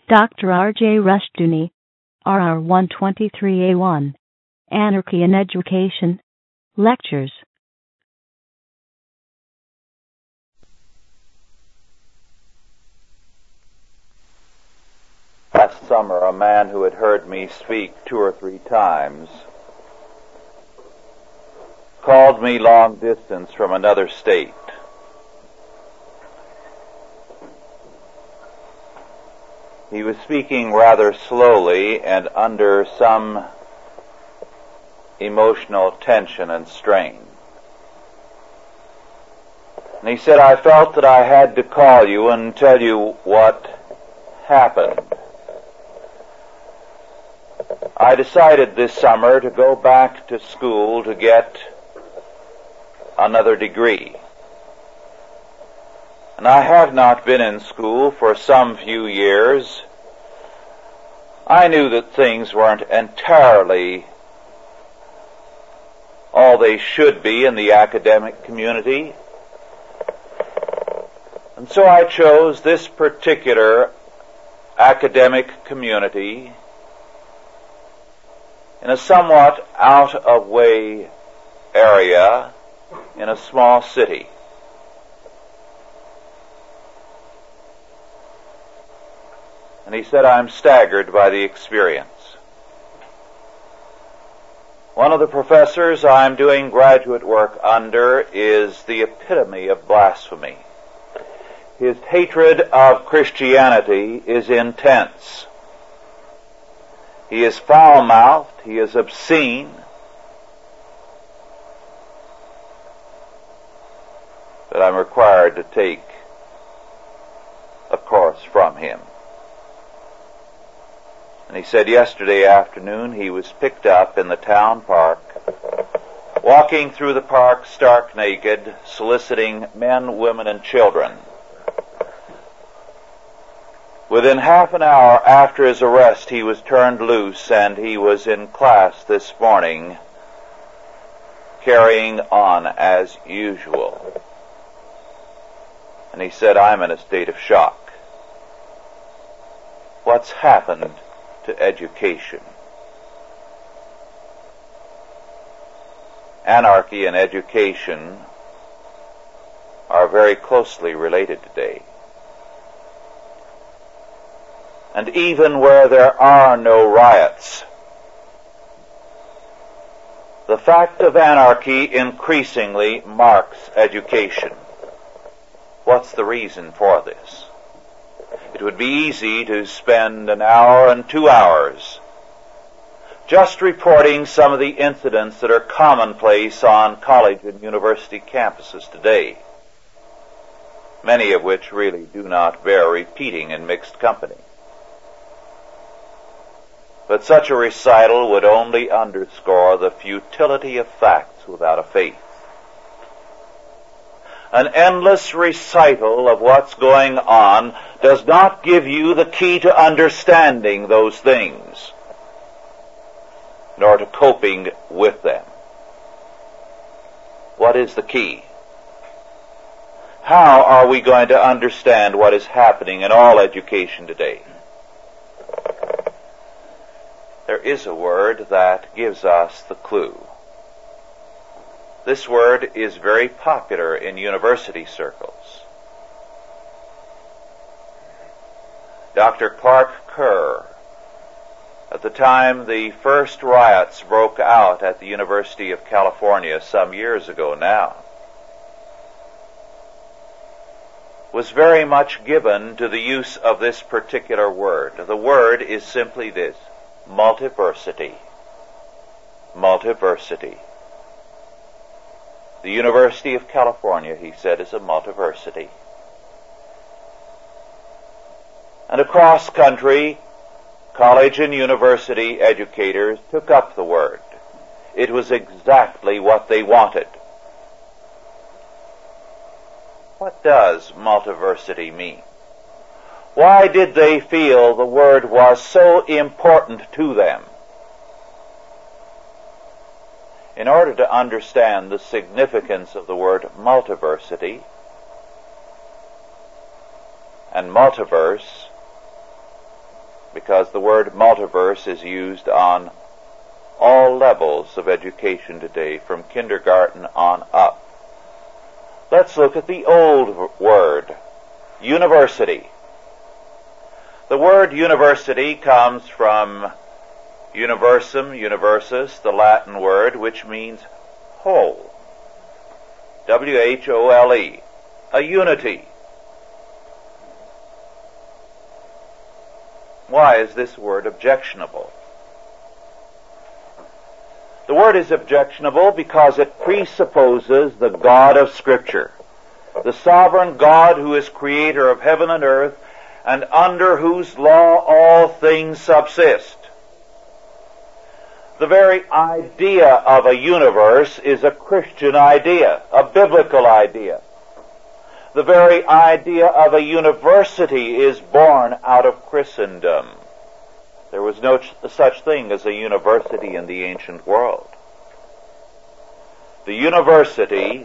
Dr. R.J. Rushdoony, RR 123A1, Anarchy in Education, Lectures. Last summer, a man who had heard me speak 2 or 3 times called me long distance from another state. He was speaking rather slowly and under some emotional tension and strain. And he said, I felt that I had to call you and tell you what happened. I decided this summer to go back to school to get another degree. And I have not been in school for some few years. I knew that things weren't entirely all they should be in the academic community. And so I chose this particular academic community in a somewhat out-of-way area in a small city. And he said, I'm staggered by the experience. One of the professors I'm doing graduate work under is the epitome of blasphemy. His hatred of Christianity is intense. He is foul-mouthed, he is obscene, but I'm required to take a course from him. And he said yesterday afternoon he was picked up in the town park, walking through the park stark naked, soliciting men, women, and children. Within half an hour after his arrest, he was turned loose, and he was in class this morning, carrying on as usual. And he said, I'm in a state of shock. What's happened to education? Anarchy and education are very closely related today. And even where there are no riots, the fact of anarchy increasingly marks education. What's the reason for this? It would be easy to spend an hour and 2 hours just reporting some of the incidents that are commonplace on college and university campuses today, many of which really do not bear repeating in mixed company. But such a recital would only underscore the futility of facts without a faith. An endless recital of what's going on does not give you the key to understanding those things, nor to coping with them. What is the key? How are we going to understand what is happening in all education today? There is a word that gives us the clue. This word is very popular in university circles. Dr. Clark Kerr, at the time the first riots broke out at the University of California some years ago now, was very much given to the use of this particular word. The word is simply this: multiversity. Multiversity. The University of California, he said, is a multiversity. And across country, college and university educators took up the word. It was exactly what they wanted. What does multiversity mean? Why did they feel the word was so important to them? In order to understand the significance of the word multiversity and multiverse, because the word multiverse is used on all levels of education today, from kindergarten on up. Let's look at the old word, university. The word university comes from universum, universis, the Latin word, which means whole. W-H-O-L-E, a unity. Why is this word objectionable? The word is objectionable because it presupposes the God of Scripture, the sovereign God who is creator of heaven and earth, and under whose law all things subsist. The very idea of a universe is a Christian idea, a biblical idea. The very idea of a university is born out of Christendom. There was no such thing as a university in the ancient world. The university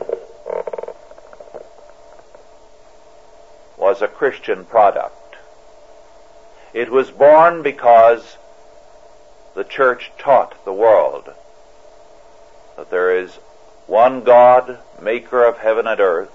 was a Christian product. It was born because the church taught the world that there is one God, maker of heaven and earth,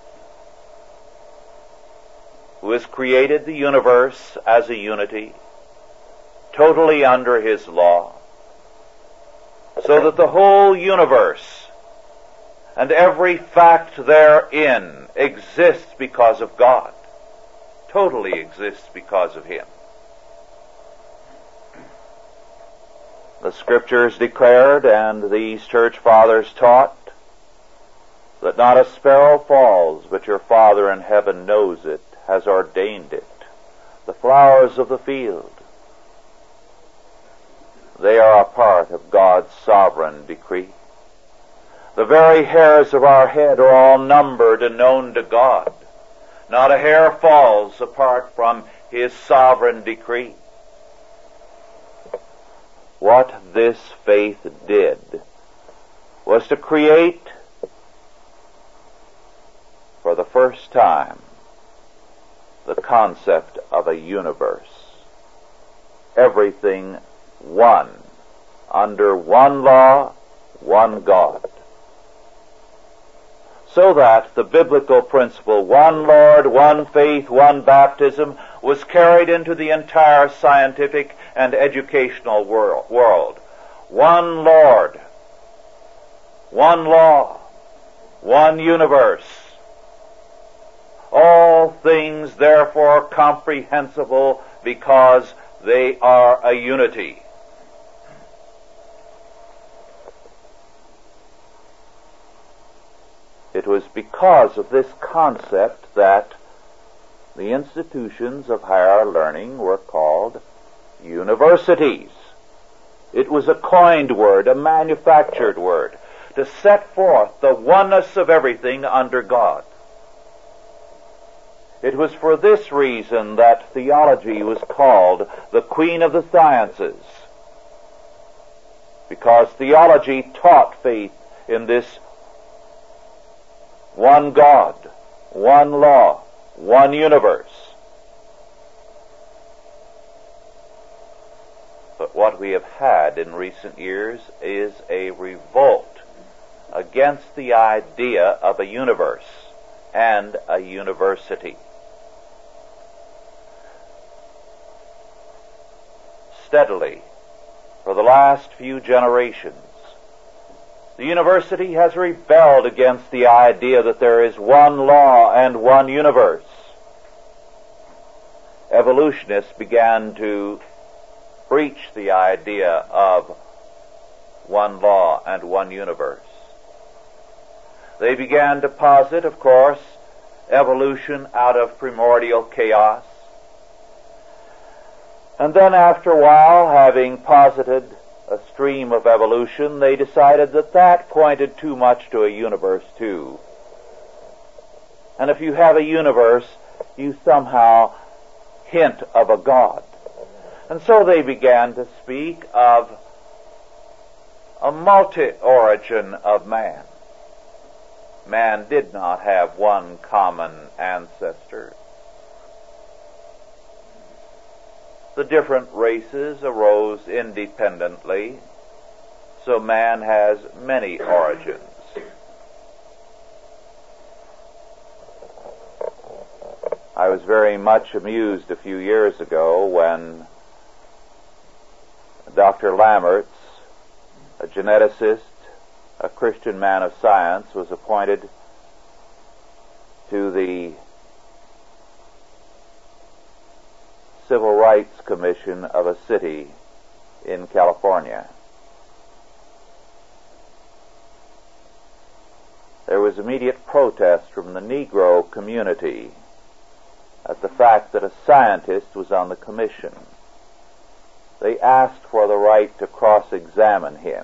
who has created the universe as a unity, totally under his law, so that the whole universe and every fact therein exists because of God, totally exists because of him. The Scriptures declared, and these church fathers taught, that not a sparrow falls, but your Father in heaven knows it, has ordained it. The flowers of the field, they are a part of God's sovereign decree. The very hairs of our head are all numbered and known to God. Not a hair falls apart from his sovereign decree. What this faith did was to create, for the first time, the concept of a universe. Everything one, under one law, one God. So that the biblical principle, one Lord, one faith, one baptism, was carried into the entire scientific and educational world. One Lord, one law, one universe. All things therefore comprehensible because they are a unity. It was because of this concept that the institutions of higher learning were called universities. It was a coined word, a manufactured word, to set forth the oneness of everything under God. It was for this reason that theology was called the Queen of the Sciences, because theology taught faith in this one God, one law, one universe. But what we have had in recent years is a revolt against the idea of a universe and a university. Steadily, for the last few generations, the university has rebelled against the idea that there is one law and one universe. Evolutionists began to preach the idea of one law and one universe. They began to posit, of course, evolution out of primordial chaos. And then after a while, having posited a stream of evolution, they decided that that pointed too much to a universe too. And if you have a universe, you somehow hint of a God. And so they began to speak of a multi-origin of man. Man did not have one common ancestor. the different races arose independently, so man has many origins. I was very much amused a few years ago when Dr. Lammerts, a geneticist, a Christian man of science, was appointed to the Civil Rights Commission of a city in California. There was immediate protest from the Negro community at the fact that a scientist was on the commission. They asked for the right to cross-examine him.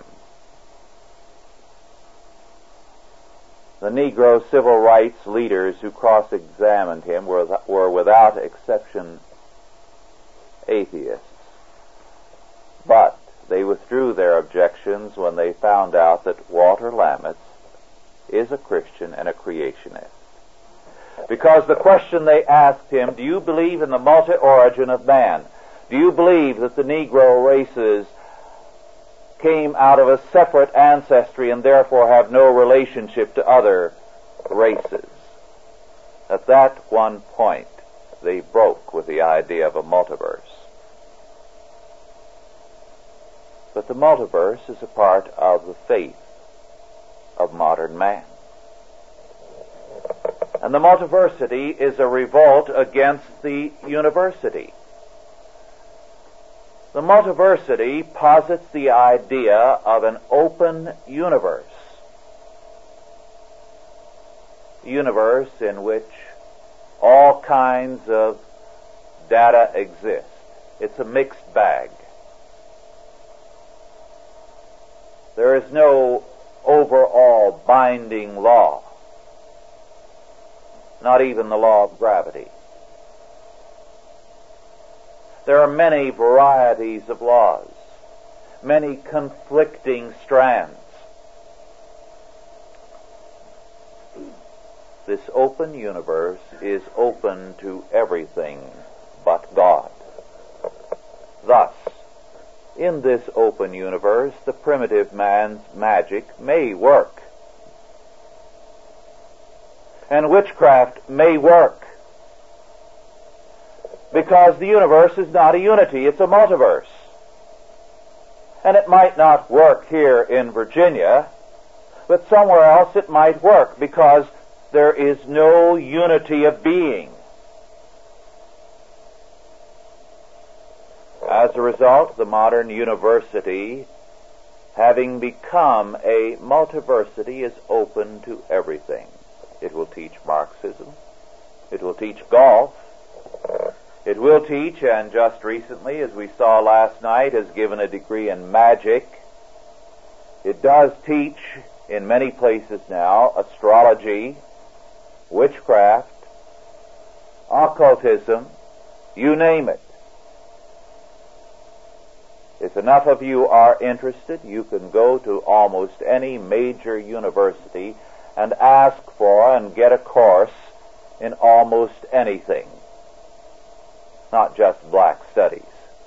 The Negro civil rights leaders who cross-examined him were without exception atheists. But they withdrew their objections when they found out that Walter Lammerts is a Christian and a creationist. Because the question they asked him, do you believe in the multi-origin of man? Do you believe that the Negro races came out of a separate ancestry and therefore have no relationship to other races? At that one point, they broke with the idea of a multiverse. But the multiverse is a part of the faith of modern man. And the multiversity is a revolt against the university. The multiversity posits the idea of an open universe. A universe in which all kinds of data exist. It's a mixed bag. There is no overall binding law, not even the law of gravity. There are many varieties of laws, many conflicting strands. This open universe is open to everything but God. Thus, in this open universe, the primitive man's magic may work. And witchcraft may work. Because the universe is not a unity, it's a multiverse. And it might not work here in Virginia, but somewhere else it might work, because there is no unity of being. As a result, the modern university, having become a multiversity, is open to everything. It will teach Marxism. It will teach golf. It will teach, and just recently, as we saw last night, has given a degree in magic. It does teach, in many places now, astrology, witchcraft, occultism, you name it. If enough of you are interested, you can go to almost any major university and ask for and get a course in almost anything, not just black studies.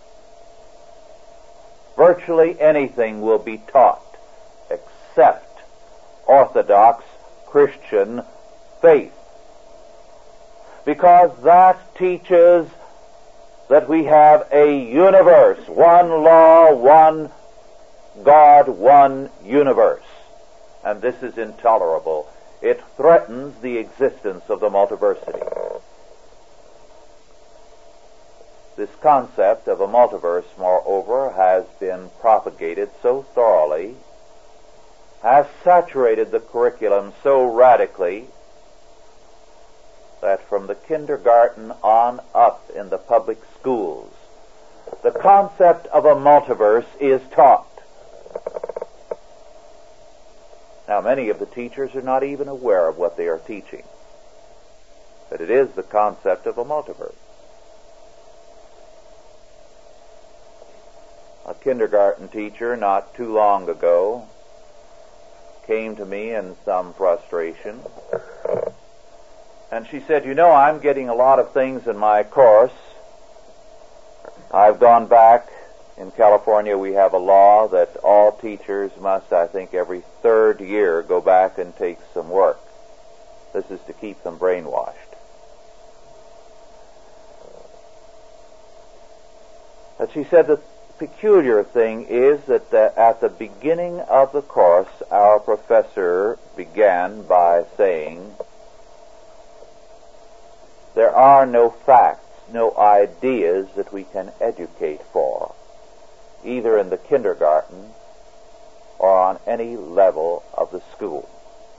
Virtually anything will be taught except Orthodox Christian faith, because that teaches that we have a universe, one law, one God, one universe. And this is intolerable. It threatens the existence of the multiversity. This concept of a multiverse, moreover, has been propagated so thoroughly, has saturated the curriculum so radically, that from the kindergarten on up in the public schools, the concept of a multiverse is taught. Now, many of the teachers are not even aware of what they are teaching, but it is the concept of a multiverse. A kindergarten teacher not too long ago came to me in some frustration, and she said, "You know, I'm getting a lot of things in my course I've gone back. In California, we have a law that all teachers must, I think, every third year go back and take some work. This is to keep them brainwashed. But she said the peculiar thing is that at the beginning of the course, our professor began by saying, there are no facts, no ideas that we can educate for, either in the kindergarten or on any level of the school.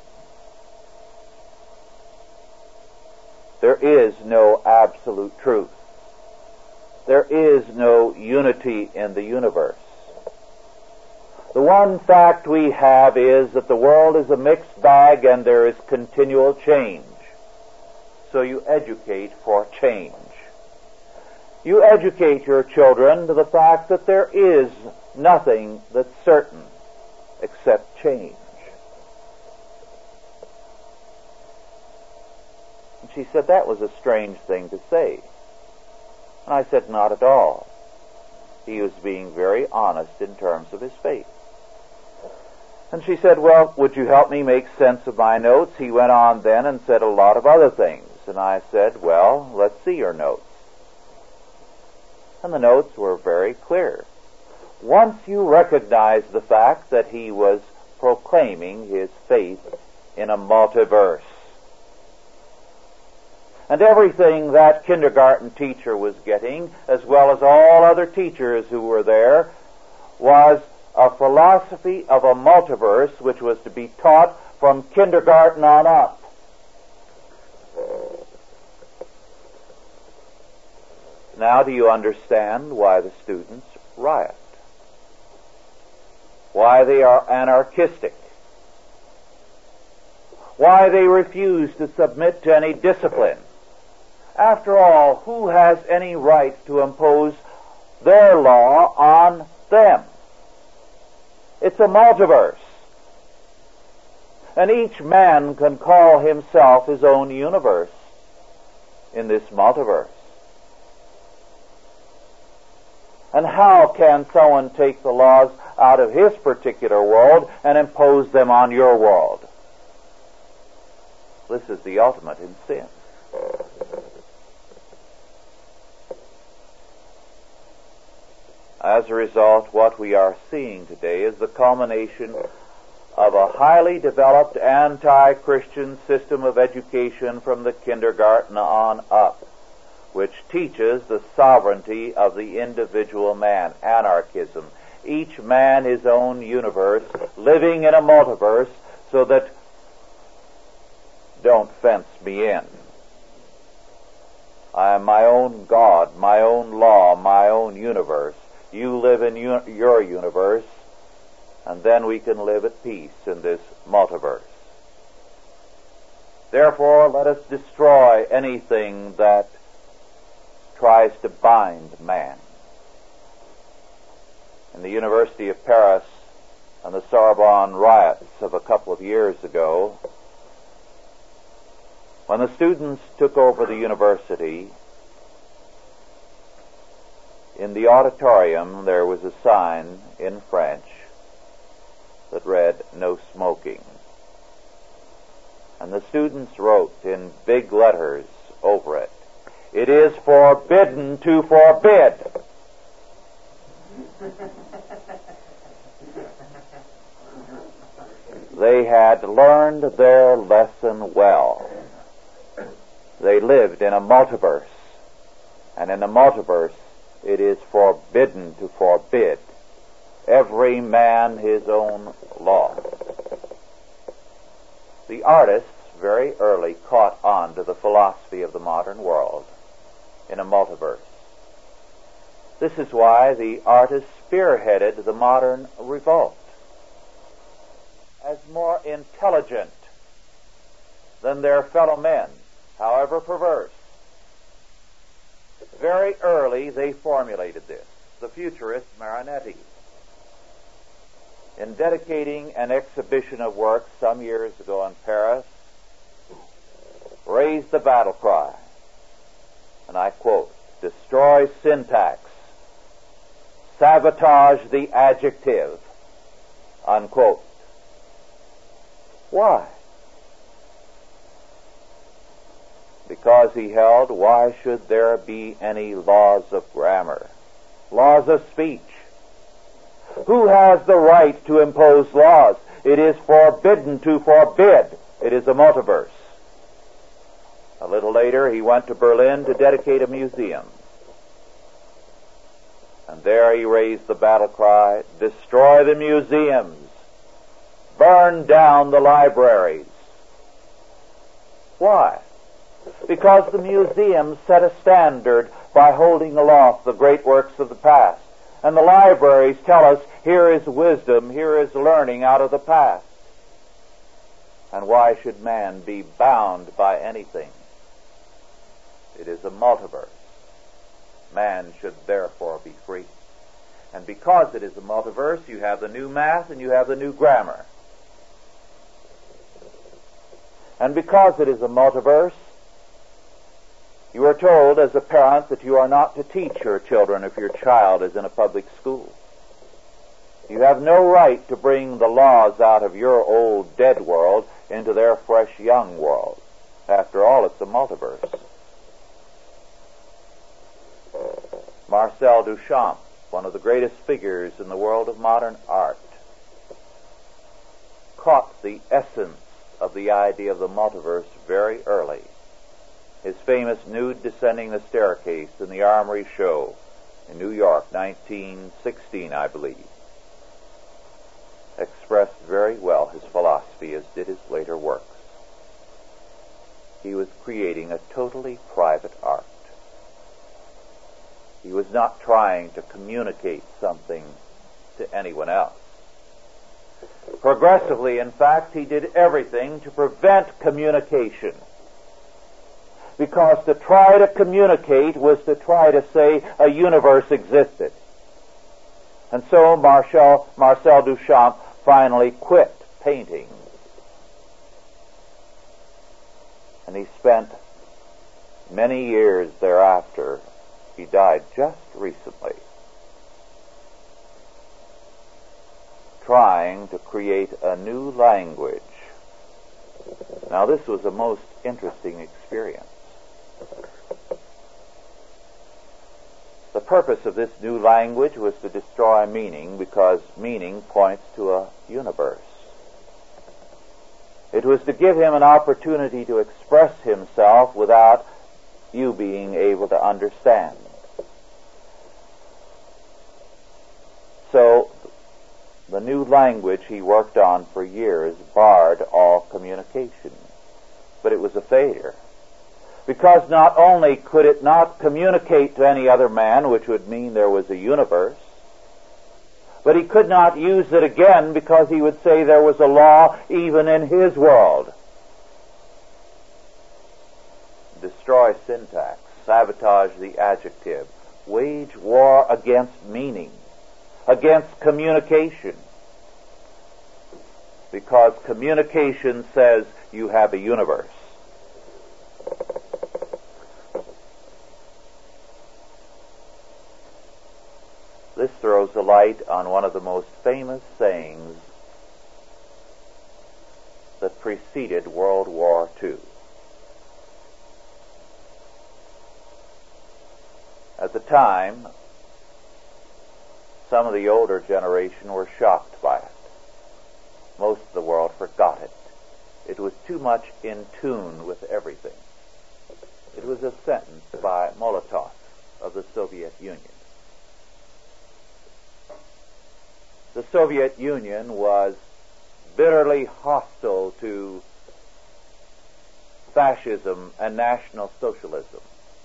There is no absolute truth. There is no unity in the universe. The one fact we have is that the world is a mixed bag and there is continual change. So you educate for change. You educate your children to the fact that there is nothing that's certain except change. And she said that was a strange thing to say. And I said, not at all. He was being very honest in terms of his faith. And she said, well, would you help me make sense of my notes? He went on then and said a lot of other things. And I said, well, let's see your notes. And the notes were very clear. Once you recognize the fact that he was proclaiming his faith in a multiverse, and everything that kindergarten teacher was getting, as well as all other teachers who were there, was a philosophy of a multiverse which was to be taught from kindergarten on up. Now do you understand why the students riot? Why they are anarchistic? Why they refuse to submit to any discipline? After all, who has any right to impose their law on them? It's a multiverse. And each man can call himself his own universe in this multiverse. And how can someone take the laws out of his particular world and impose them on your world? This is the ultimate in sin. As a result, what we are seeing today is the culmination of a highly developed anti-Christian system of education from the kindergarten on up, which teaches the sovereignty of the individual man, anarchism. Each man his own universe, living in a multiverse, so that don't fence me in. I am my own God, my own law, my own universe. You live in your universe, and then we can live at peace in this multiverse. Therefore, let us destroy anything that tries to bind man. In the University of Paris and the Sorbonne riots of a couple of years ago, when the students took over the university, in the auditorium there was a sign in French that read, "No smoking." And the students wrote in big letters over it, "It is forbidden to forbid." They had learned their lesson well. They lived in a multiverse, and in a multiverse it is forbidden to forbid. Every man his own law. The artists very early caught on to the philosophy of the modern world in a multiverse. This is why the artists spearheaded the modern revolt. As more intelligent than their fellow men, however perverse, very early they formulated this. The futurist Marinetti, in dedicating an exhibition of works some years ago in Paris, raised the battle cry, and I quote, "Destroy syntax, sabotage the adjective, unquote. Why? Because he held, why should there be any laws of grammar, laws of speech? Who has the right to impose laws? It is forbidden to forbid. It is a multiverse. A little later, he went to Berlin to dedicate a museum. And there he raised the battle cry, destroy the museums, burn down the libraries. Why? Because the museums set a standard by holding aloft the great works of the past. And the libraries tell us, here is wisdom, here is learning out of the past. And why should man be bound by anything? It is a multiverse. Man should therefore be free. And because it is a multiverse, you have the new math and you have the new grammar. And because it is a multiverse, you are told as a parent that you are not to teach your children if your child is in a public school. You have no right to bring the laws out of your old dead world into their fresh young world. After all, it's a multiverse. Marcel Duchamp, one of the greatest figures in the world of modern art, caught the essence of the idea of the multiverse very early. His famous nude descending the staircase in the Armory show in New York, 1916, I believe, expressed very well his philosophy, as did his later works. He was creating a totally private art. He was not trying to communicate something to anyone else. Progressively, in fact, he did everything to prevent communication. Because to try to communicate was to try to say a universe existed. And so Marcel Duchamp finally quit painting. And he spent many years thereafter, he died just recently, trying to create a new language. Now, this was a most interesting experience. The purpose of this new language was to destroy meaning, because meaning points to a universe. It was to give him an opportunity to express himself without you being able to understand. So, the new language he worked on for years barred all communication. But it was a failure. Because not only could it not communicate to any other man, which would mean there was a universe, but he could not use it again because he would say there was a law even in his world. Destroy syntax, sabotage the adjective, wage war against meaning, against communication. Because communication says you have a universe. This throws a light on one of the most famous sayings that preceded World War II. At the time, some of the older generation were shocked by it. Most of the world forgot it. It was too much in tune with everything. It was a sentence by Molotov of the Soviet Union. The Soviet Union was bitterly hostile to fascism and National Socialism.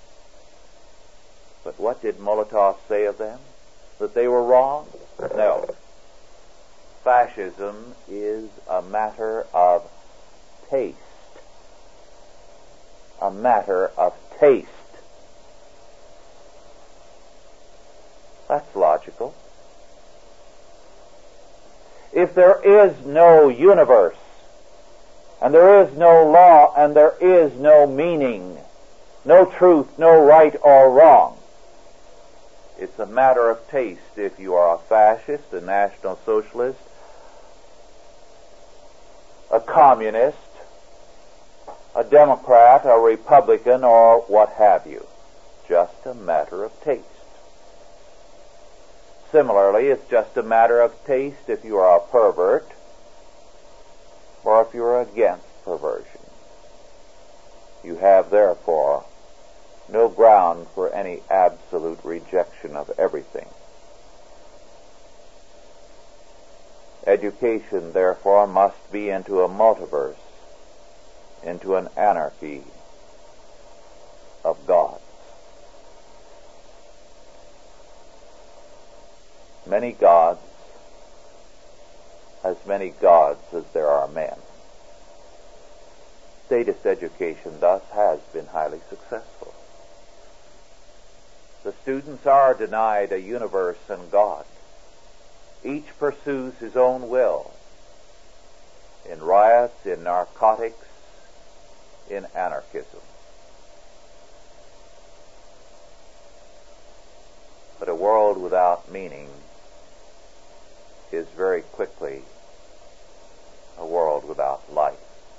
But what did Molotov say of them? That they were wrong? No. Fascism is a matter of taste. A matter of taste. That's logical. If there is no universe, and there is no law, and there is no meaning, no truth, no right or wrong, It's a matter of taste if you are a fascist, a National Socialist, a communist, a Democrat, a Republican, or what have you. Just a matter of taste. Similarly, it's just a matter of taste if you are a pervert or if you are against perversion. You have, therefore, no ground for any absolute rejection of everything. Education, therefore, must be into a multiverse, into an anarchy of gods. Many gods, as many gods as there are men. Statist education thus has been highly successful. The students are denied a universe and God. Each pursues his own will in riots, in narcotics, in anarchism. But a world without meaning is very quickly a world without life.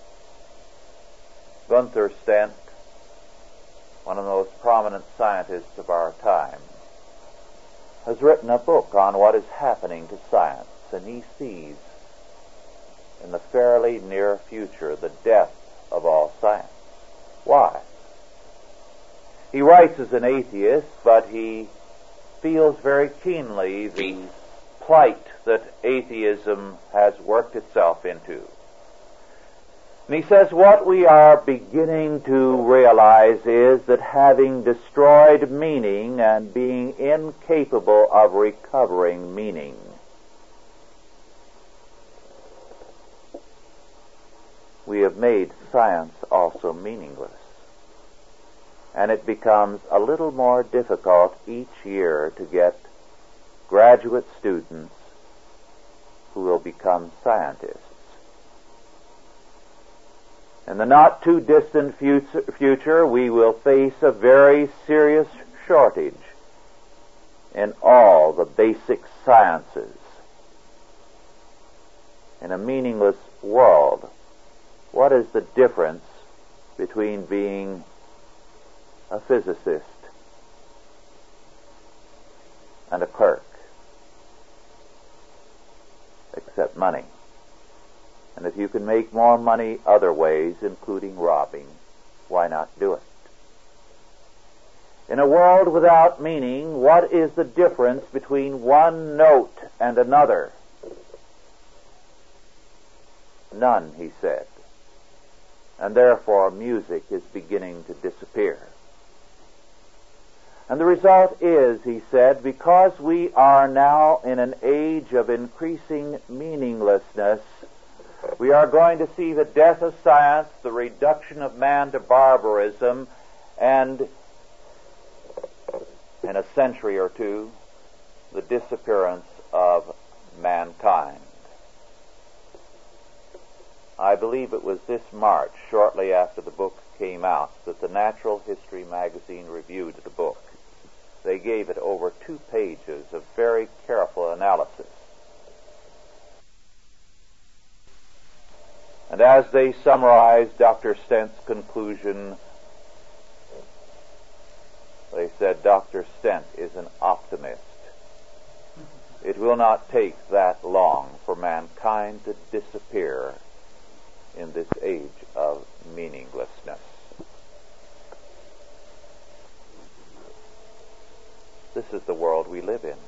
Gunther Stent, one of the most prominent scientists of our time, has written a book on what is happening to science, and he sees in the fairly near future the death of all science. Why? He writes as an atheist, but he feels very keenly the plight that atheism has worked itself into. And he says what we are beginning to realize is that having destroyed meaning and being incapable of recovering meaning, we have made science also meaningless. And it becomes a little more difficult each year to get graduate students who will become scientists. In the not too distant future, we will face a very serious shortage in all the basic sciences. In a meaningless world, what is the difference between being a physicist and a clerk? Except money. And if you can make more money other ways, including robbing, why not do it? In a world without meaning, what is the difference between one note and another? None, he said. And therefore music is beginning to disappear. And the result is, he said, because we are now in an age of increasing meaninglessness, we are going to see the death of science, the reduction of man to barbarism, and in a century or two, the disappearance of mankind. I believe it was this March, shortly after the book came out, that the Natural History magazine reviewed the book. They gave it over 2 pages of very careful analysis. And as they summarized Dr. Stent's conclusion, they said, Dr. Stent is an optimist. It will not take that long for mankind to disappear in this age of meaninglessness. This is the world we live in.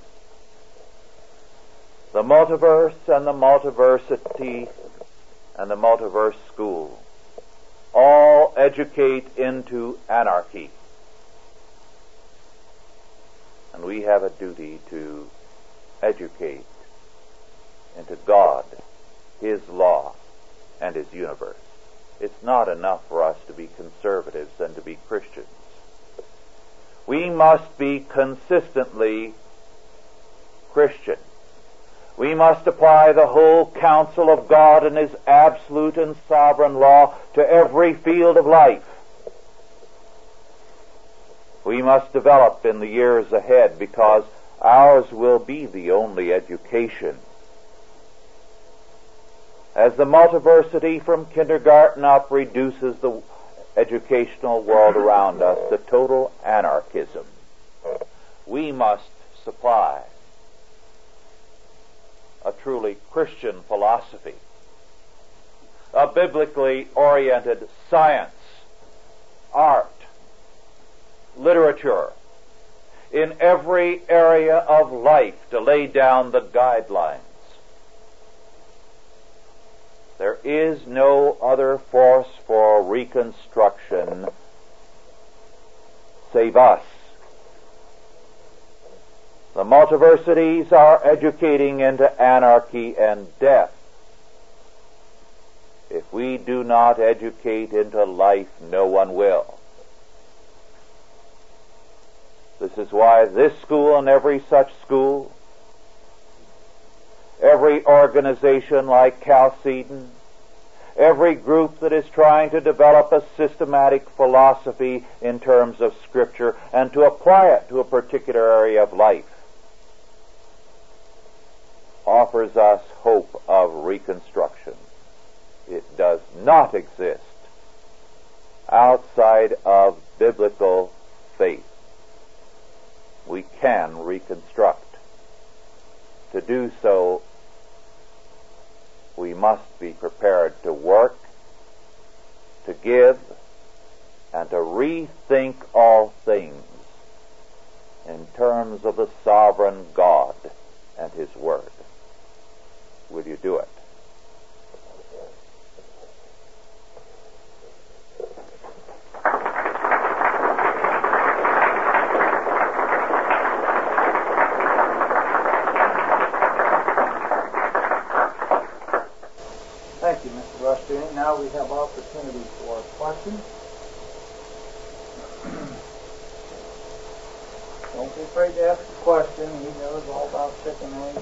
The multiverse and the multiversity and the multiverse school all educate into anarchy. And we have a duty to educate into God, His law, and His universe. It's not enough for us to be conservatives and to be Christians. We must be consistently Christian. We must apply the whole counsel of God and His absolute and sovereign law to every field of life. we must develop in the years ahead, because ours will be the only education. As the multiversity from kindergarten up reduces the educational world around us to total anarchism, we must supply a truly Christian philosophy, a biblically oriented science, art, literature, in every area of life to lay down the guidelines. There is no other force for reconstruction save us. The multiversities are educating into anarchy and death. If we do not educate into life, no one will. This is why this school and every such school, every organization like Chalcedon, every group that is trying to develop a systematic philosophy in terms of Scripture and to apply it to a particular area of life, offers us hope of reconstruction. It does not exist outside of biblical faith. We can reconstruct. To do so, we must be prepared to work, to give, and to rethink all things in terms of the sovereign God and His Word. Will you do it? Thank you, Mr. Rushdoony. Now we have opportunity for questions. Don't be afraid to ask a question. He knows all about chicken eggs.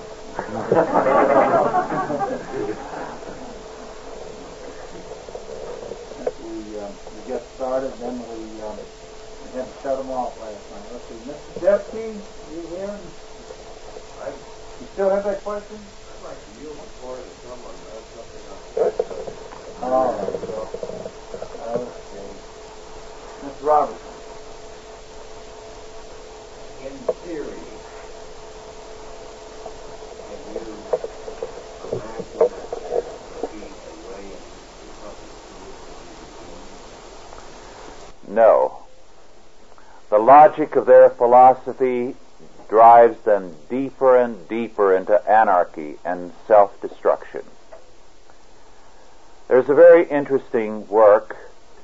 If we get started, then we had to shut them off last night. Let's see. Mr. Depke, you here? You still have that question? I'd like to yield the floor to someone who has something else. All right. Okay. Mr. Robertson. In theory, have you imagined that there could be a way in which the public schools would be doing? No. The logic of their philosophy drives them deeper and deeper into anarchy and self-destruction. There's a very interesting work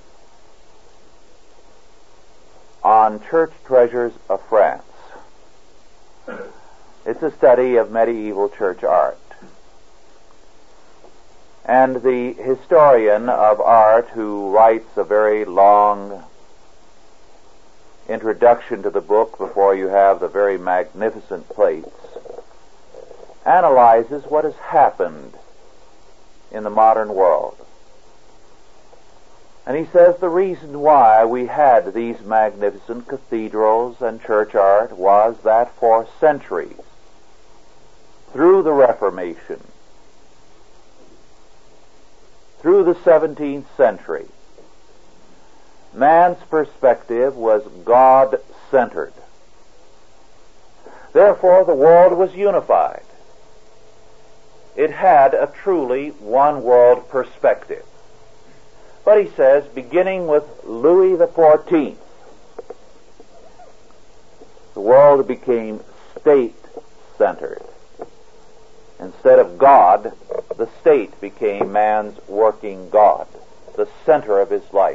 on Church Treasures of France. It's a study of medieval church art. And the historian of art, who writes a very long introduction to the book before you have the very magnificent plates, analyzes what has happened in the modern world. And he says the reason why we had these magnificent cathedrals and church art was that for centuries, through the Reformation, through the 17th century, man's perspective was God-centered. Therefore, the world was unified. It had a truly one-world perspective. But he says, beginning with Louis XIV, the world became state-centered. Instead of God, the state became man's working God, the center of his life.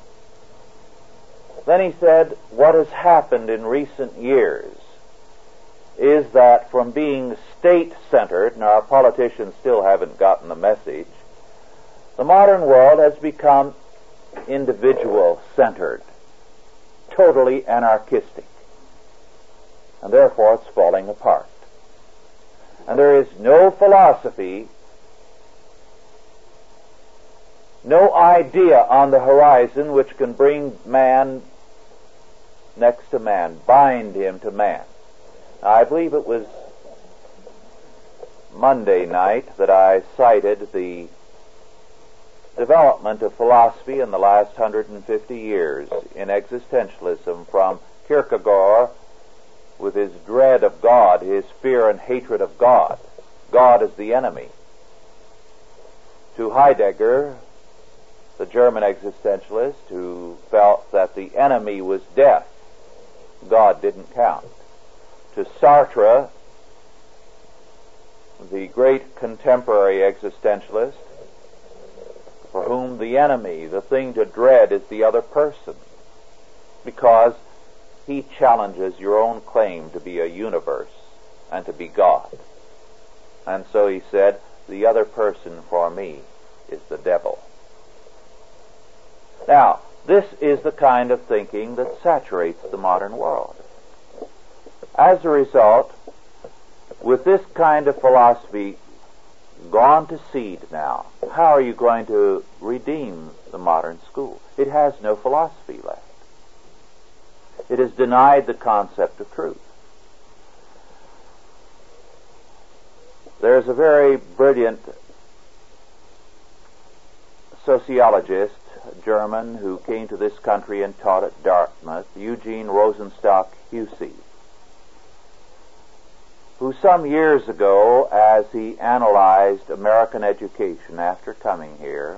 Then he said, what has happened in recent years is that from being state-centered, and our politicians still haven't gotten the message, the modern world has become individual-centered, totally anarchistic, and therefore it's falling apart. And there is no philosophy, no idea on the horizon which can bring man next to man, bind him to man. Now, I believe it was Monday night that I cited the development of philosophy in the last 150 years in existentialism, from Kierkegaard with his dread of God, his fear and hatred of God, God as the enemy, to Heidegger, the German existentialist, who felt that the enemy was death, God didn't count, to Sartre, the great contemporary existentialist, for whom the enemy, the thing to dread, is the other person, because he challenges your own claim to be a universe and to be God. And so he said, the other person for me is the devil. Now, this is the kind of thinking that saturates the modern world. As a result, with this kind of philosophy gone to seed now, how are you going to redeem the modern school? It has no philosophy left. It has denied the concept of truth. There's a very brilliant sociologist, a German, who came to this country and taught at Dartmouth, Eugene Rosenstock Huessy, who some years ago, as he analyzed American education after coming here,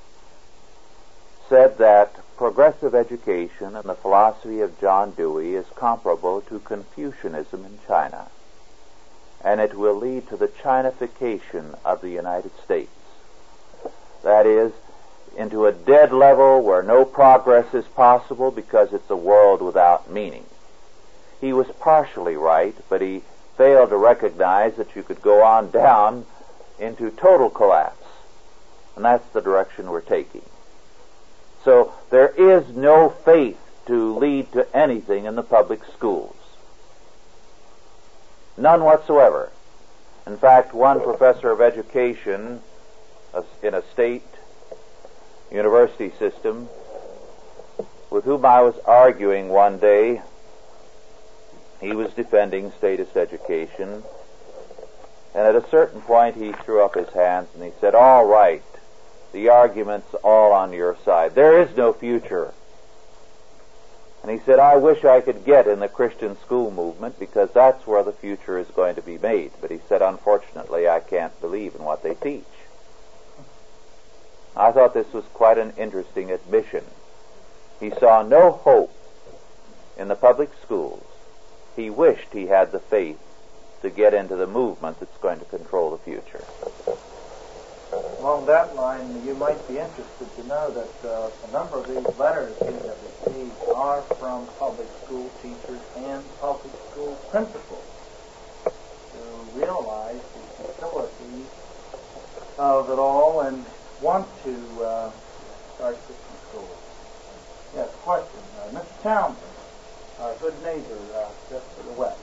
said that progressive education and the philosophy of John Dewey is comparable to Confucianism in China, and it will lead to the Chinification of the United States. That is, into a dead level where no progress is possible because it's a world without meaning. He was partially right, but he failed to recognize that you could go on down into total collapse. And that's the direction we're taking. So there is no faith to lead to anything in the public schools. None whatsoever. In fact, one professor of education in a state university system with whom I was arguing one day, he was defending statist education, and at a certain point he threw up his hands and he said, all right, the argument's all on your side. There is no future. And he said, I wish I could get in the Christian school movement because that's where the future is going to be made. But he said, unfortunately, I can't believe in what they teach. I thought this was quite an interesting admission. He saw no hope in the public schools. He wished he had the faith to get into the movement that's going to control the future. Along that line, you might be interested to know that a number of these letters we have received are from public school teachers and public school principals who realize the futility of it all and want to start Christian schools. Yes, question. Mr. Townsend, our good neighbor just to the west.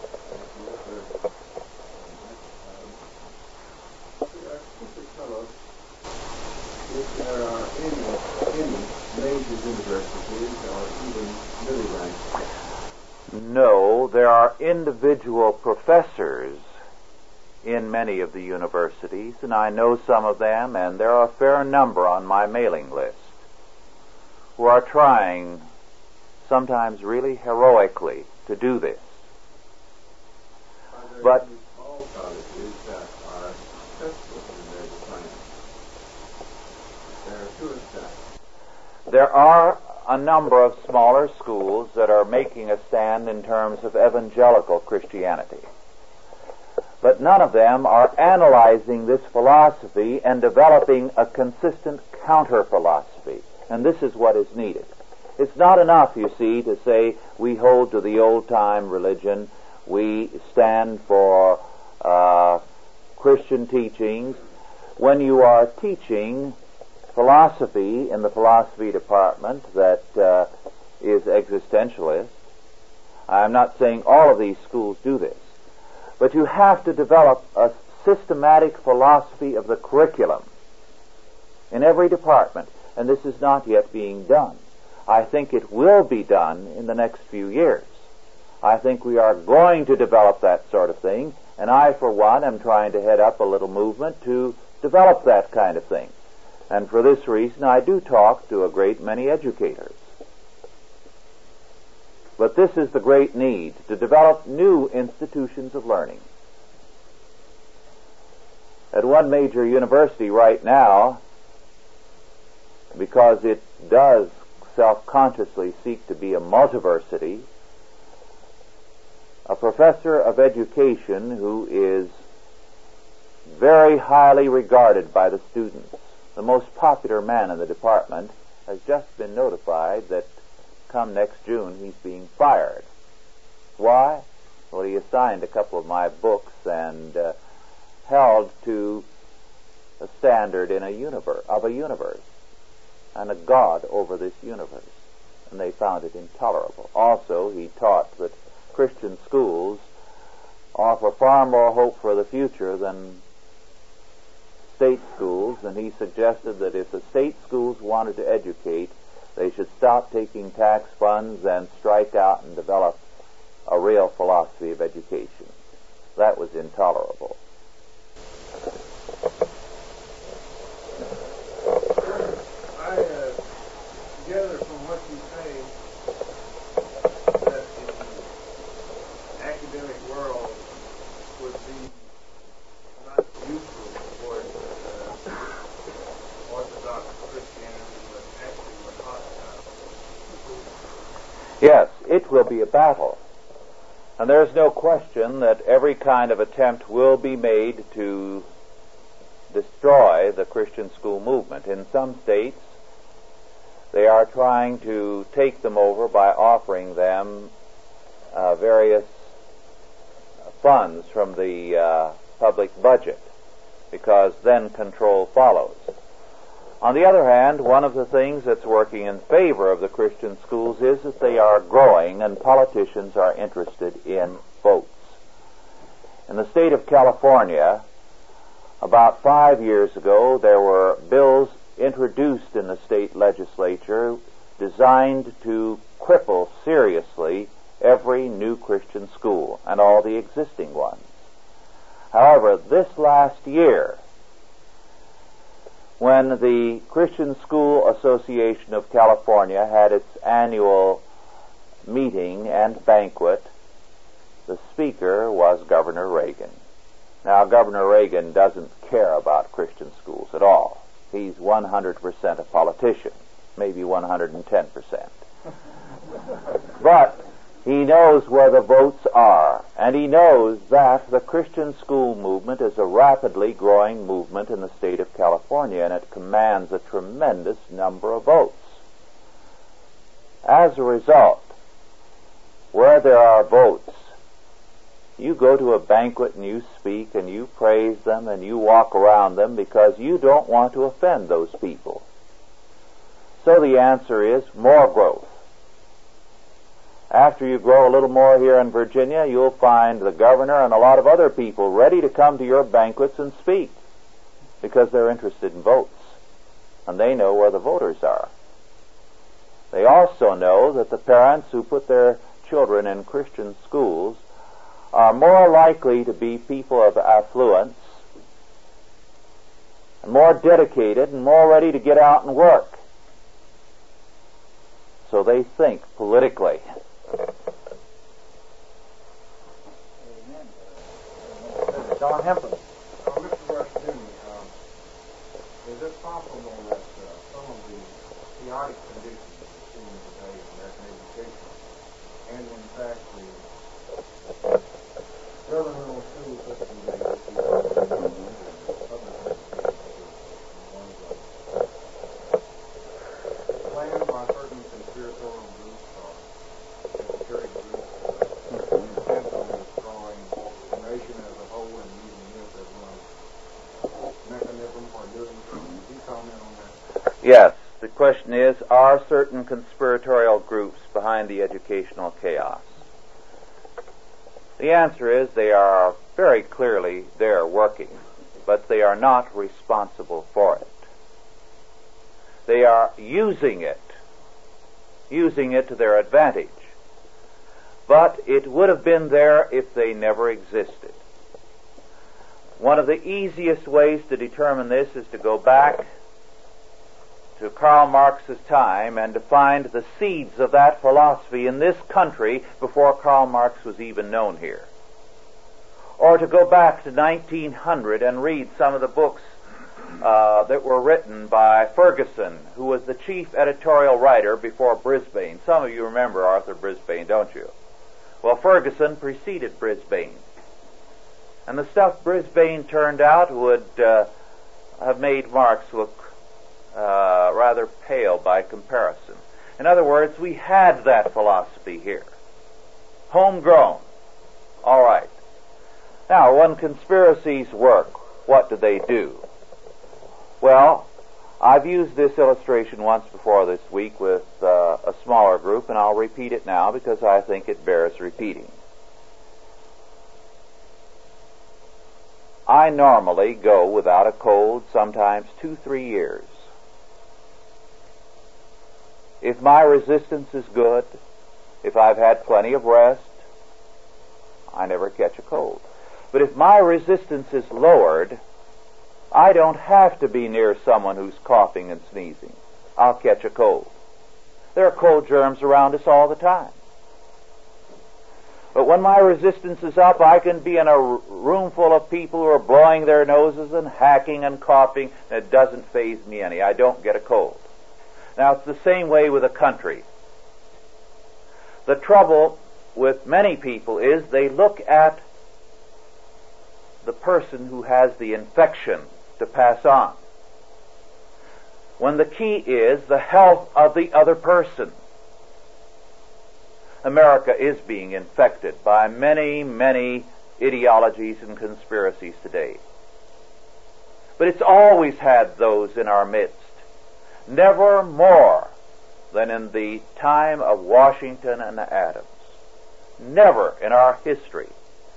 If there are any major universities or even middle ranks? No, there are individual professors in many of the universities, and I know some of them, and there are a fair number on my mailing list who are trying, sometimes really heroically, to do this. But all colleges that are successful in their design. There are two of that. there are a number of smaller schools that are making a stand in terms of evangelical Christianity. But none of them are analyzing this philosophy and developing a consistent counter-philosophy. And this is what is needed. It's not enough, you see, to say we hold to the old-time religion, we stand for Christian teachings. When you are teaching philosophy in the philosophy department that is existentialist, I'm not saying all of these schools do this, but you have to develop a systematic philosophy of the curriculum in every department, and this is not yet being done. I think it will be done in the next few years. I think we are going to develop that sort of thing, and I, for one, am trying to head up a little movement to develop that kind of thing. And for this reason, I do talk to a great many educators. But this is the great need, to develop new institutions of learning. At one major university right now, because it does self-consciously seek to be a multiversity, a professor of education who is very highly regarded by the students, the most popular man in the department, has just been notified that come next June he's being fired. Why? Well, he assigned a couple of my books and held to a standard in a universe and a God over this universe, and they found it intolerable. Also, he taught that Christian schools offer far more hope for the future than state schools, and he suggested that if the state schools wanted to educate, they should stop taking tax funds and strike out and develop a real philosophy of education. That was intolerable. I gather from what you say that the academic world would be not neutral towards Orthodox Christianity, but actually would hostile. Yes, it will be a battle. And there's no question that every kind of attempt will be made to destroy the Christian school movement. In some states, they are trying to take them over by offering them various funds from the public budget, because then control follows. On the other hand, one of the things that's working in favor of the Christian schools is that they are growing and politicians are interested in votes. In the state of California, about 5 years ago, there were bills introduced in the state legislature designed to cripple seriously every new Christian school and all the existing ones. However, this last year, when the Christian School Association of California had its annual meeting and banquet, the speaker was Governor Reagan. Now, Governor Reagan doesn't care about Christian schools at all. He's 100% a politician, maybe 110%. But he knows where the votes are, and he knows that the Christian school movement is a rapidly growing movement in the state of California, and it commands a tremendous number of votes. As a result, where there are votes, you go to a banquet and you speak and you praise them and you walk around them because you don't want to offend those people. So the answer is more growth. After you grow a little more here in Virginia, you'll find the governor and a lot of other people ready to come to your banquets and speak because they're interested in votes, and they know where the voters are. They also know that the parents who put their children in Christian schools are more likely to be people of affluence, and more dedicated and more ready to get out and work. So they think politically. Amen. John Hempel. Mr. Rushdoony, is it possible that some of the chaotic conditions we're seeing today in American education, and in fact the governmental school system that is planned by certain conspiratorial groups or security groups intent on destroying the nation as a whole and using this as one mechanism for doing so? Can you comment on that? Yes, the question is, are certain conspiratorial groups behind the educational chaos? The answer is they are very clearly there working, but they are not responsible for it. They are using it using it to their advantage. But it would have been there if they never existed. One of the easiest ways to determine this is to go back to Karl Marx's time and to find the seeds of that philosophy in this country before Karl Marx was even known here. Or to go back to 1900 and read some of the books that were written by Ferguson, who was the chief editorial writer before Brisbane. Some of you remember Arthur Brisbane, don't you? Well, Ferguson preceded Brisbane. And the stuff Brisbane turned out would have made Marx look rather pale by comparison. In other words, we had that philosophy here. Homegrown. All right. Now, when conspiracies work, what do they do? Well, I've used this illustration once before this week with a smaller group, and I'll repeat it now because I think it bears repeating. I normally go without a cold sometimes 2-3 years. If my resistance is good, if I've had plenty of rest, I never catch a cold. But if my resistance is lowered, I don't have to be near someone who's coughing and sneezing. I'll catch a cold. There are cold germs around us all the time. But when my resistance is up, I can be in a room full of people who are blowing their noses and hacking and coughing, and it doesn't faze me any. I don't get a cold. Now, it's the same way with a country. The trouble with many people is they look at the person who has the infection to pass on, when the key is the health of the other person. America is being infected by many, many ideologies and conspiracies today. But it's always had those in our midst. Never more than in the time of Washington and Adams. Never in our history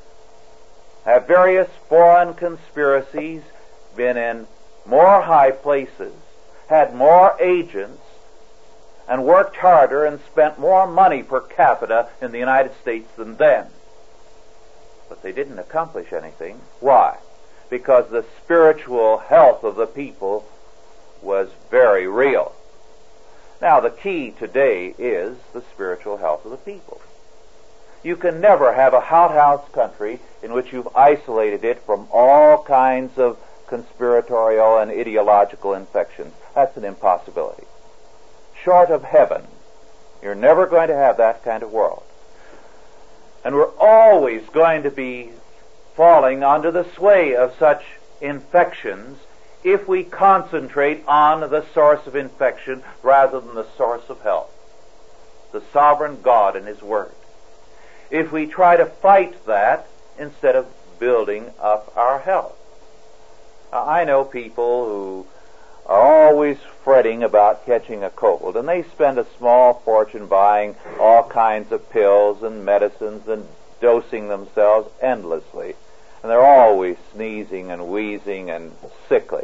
have various foreign conspiracies been in more high places, had more agents, and worked harder and spent more money per capita in the United States than then. But they didn't accomplish anything. Why? Because the spiritual health of the people was very real. Now, the key today is the spiritual health of the people. You can never have a hothouse country in which you've isolated it from all kinds of conspiratorial and ideological infections. That's an impossibility. Short of heaven, you're never going to have that kind of world. And we're always going to be falling under the sway of such infections if we concentrate on the source of infection rather than the source of health, the sovereign God and His Word. If we try to fight that instead of building up our health. Now, I know people who are always fretting about catching a cold, and they spend a small fortune buying all kinds of pills and medicines and dosing themselves endlessly. And they're always sneezing and wheezing and sickly.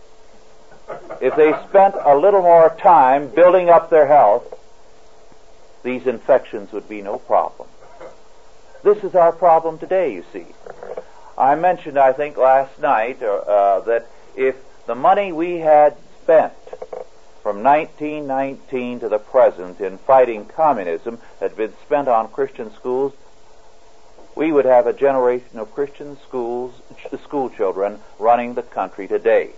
If they spent a little more time building up their health, these infections would be no problem. This is our problem today, you see. I mentioned, I think, last night that if the money we had spent from 1919 to the present in fighting communism had been spent on Christian schools, we would have a generation of Christian school children running the country today.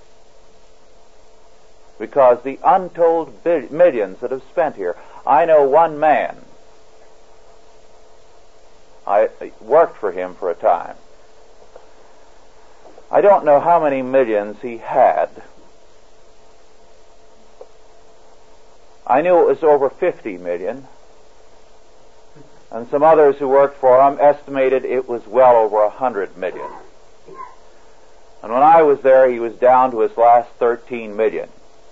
Because the untold millions that have spent here. I know one man, I worked for him for a time. I don't know how many millions he had. I knew it was over 50 million. And some others who worked for him estimated it was well over 100 million. And when I was there, he was down to his last 13 million.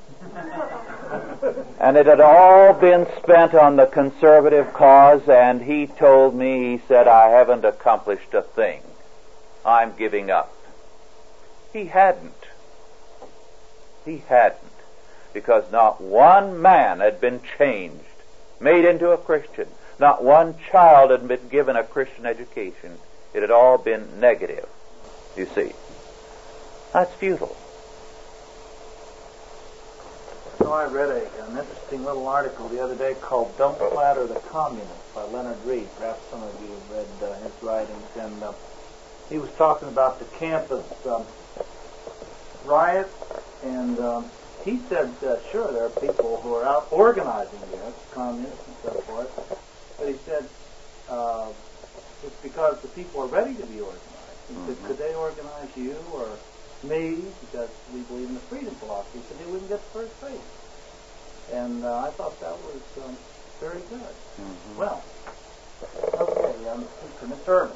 And it had all been spent on the conservative cause, and he told me, he said, I haven't accomplished a thing. I'm giving up. He hadn't. He hadn't. Because not one man had been changed made into a Christian. Not one child had been given a Christian education. It had all been negative, you see. That's futile. So I read an interesting little article the other day called "Don't Flatter the Communists" by Leonard Reed. Perhaps some of you have read his writings. And he was talking about the campus riots. And he said, sure, there are people who are out organizing against communists and so forth. But he said, it's because the people are ready to be organized. He said, could they organize you or me, because we believe in the freedom philosophy, so they wouldn't get the first base. And I thought that was very good. Mm-hmm. Well, okay, Mr. Irvin.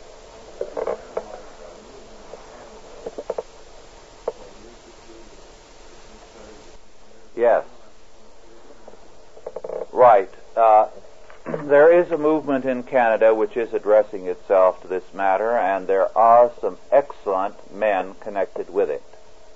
Yes. Right. There is a movement in Canada which is addressing itself to this matter, and there are some excellent men connected with it.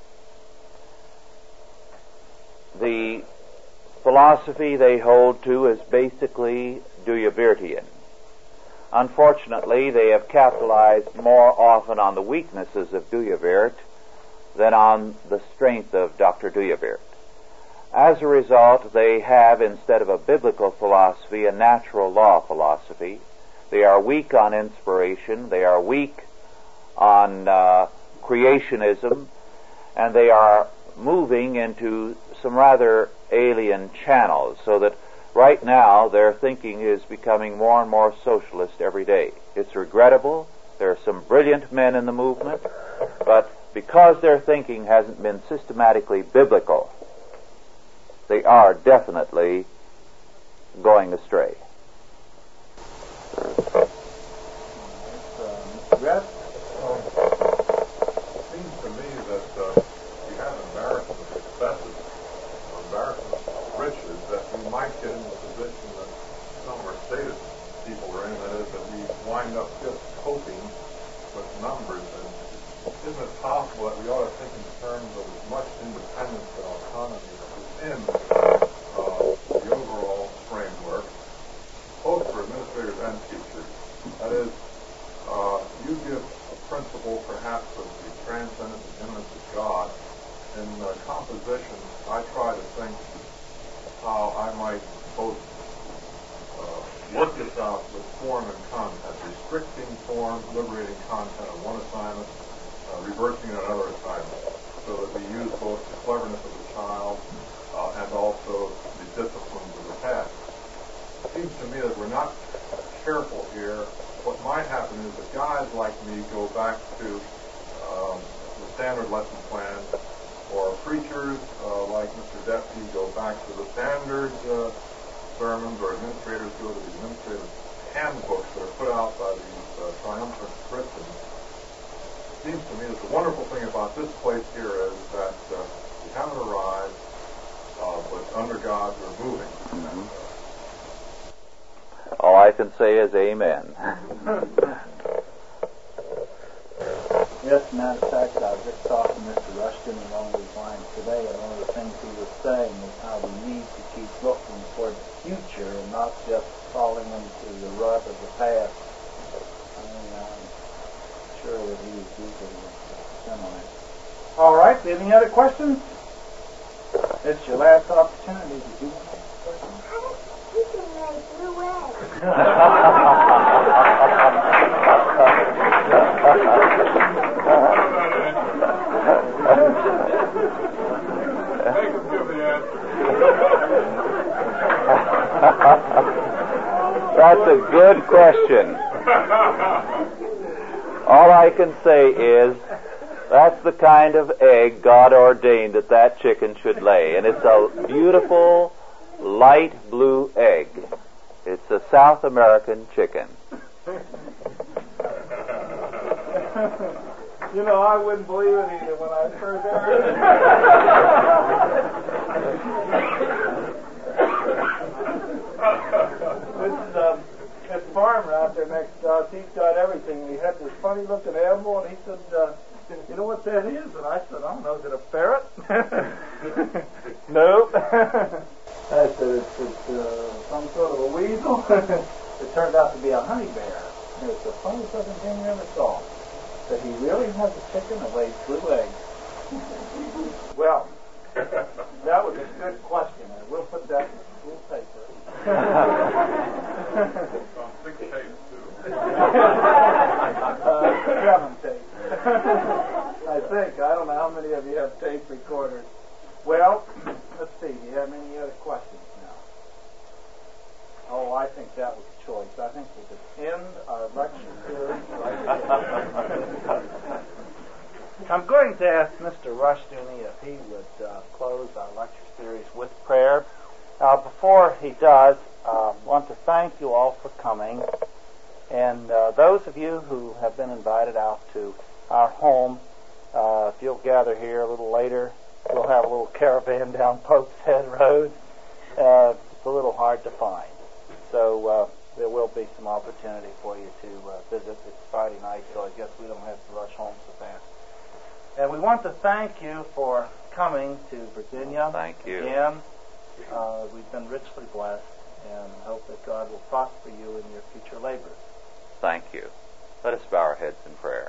The philosophy they hold to is basically Duyverian. Unfortunately, they have capitalized more often on the weaknesses of Duyvert than on the strength of Dr. Duyvert. As a result, they have, instead of a biblical philosophy, a natural law philosophy. They are weak on inspiration, they are weak on creationism, and they are moving into some rather alien channels, so that right now their thinking is becoming more and more socialist every day. It's regrettable. There are some brilliant men in the movement, but because their thinking hasn't been systematically biblical, they are definitely going astray. Mr. Gress? It seems to me that you have embarrassment of successes, or embarrassment of riches, that we might get in the position that some are stated people are in, that is, that we wind up just coping with numbers. And isn't it possible that we ought to think in terms of as much independence and autonomy within the overall framework, both for administrators and teachers? That is, you give a principle perhaps of the transcendent immanence of God. In composition, I try to think how I might both work this out with form and content, restricting form, liberating content on one assignment, reversing it on another assignment, so that we use both the cleverness of the child and also the disciplines of the task. It seems to me that we're not careful here. What might happen is that guys like me go back to the standard lesson plan, or preachers like Mr. Dempsey go back to the standard sermons, or administrators go to the administrative handbooks that are put out by these triumphant Christians. It seems to me that the wonderful thing about this place here is that we haven't arrived, but under God we're moving. Mm-hmm. All I can say is amen. Yes, matter of fact, I was just talking to Mr. Rushton along these lines today, and one of the things he was saying is how we need to keep looking toward the future and not just falling into the rut of the past. I'm sure that he was using similar. All right, any other questions? It's your last opportunity to do questions. You can make blue eggs. That's a good question. All I can say is that's the kind of egg God ordained that chicken should lay. And it's a beautiful, light blue egg. It's a South American chicken. You know, I wouldn't believe it either when I first heard it. This farmer out there next to us, he's got everything. He had this funny-looking animal, and he said, you know what that is? And I said, I don't know, is it a ferret? Nope. I said, it's some sort of a weasel. It turned out to be a honey bear. And it's the funniest looking thing you ever saw. But he really has a chicken that lays 2 eggs. Well, that was a good question, and we'll put that in the school paper. On 6 tapes, too. 7 tapes. I think. I don't know how many of you have tape recorders. Well, let's see. Do you have any other questions now? Oh, I think that was choice. I think we'll just end our lecture series right here. I'm going to ask Mr. Rushdoony if he would close our lecture series with prayer. Before he does, I want to thank you all for coming. And those of you who have been invited out to our home, if you'll gather here a little later, we'll have a little caravan down Pope's Head Road. It's a little hard to find. So there will be some opportunity for you to visit. It's Friday night, so I guess we don't have to rush home so fast. And we want to thank you for coming to Virginia. Thank you. Again, we've been richly blessed, and hope that God will prosper you in your future labors. Thank you. Let us bow our heads in prayer.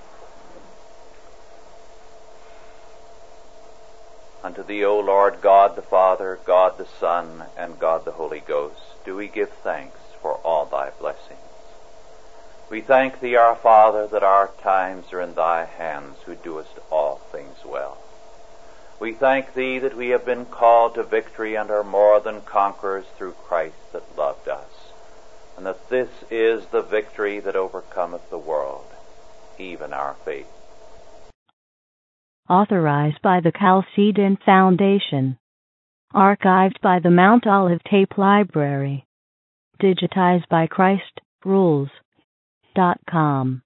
Unto thee, O Lord God the Father, God the Son, and God the Holy Ghost, do we give thanks for all thy blessings. We thank thee, our Father, that our times are in thy hands, who doest all things well. We thank thee that we have been called to victory and are more than conquerors through Christ that loved us, and that this is the victory that overcometh the world, even our faith. Authorized by the Chalcedon Foundation. Archived by the Mount Olive Tape Library. Digitized by ChristRules.com.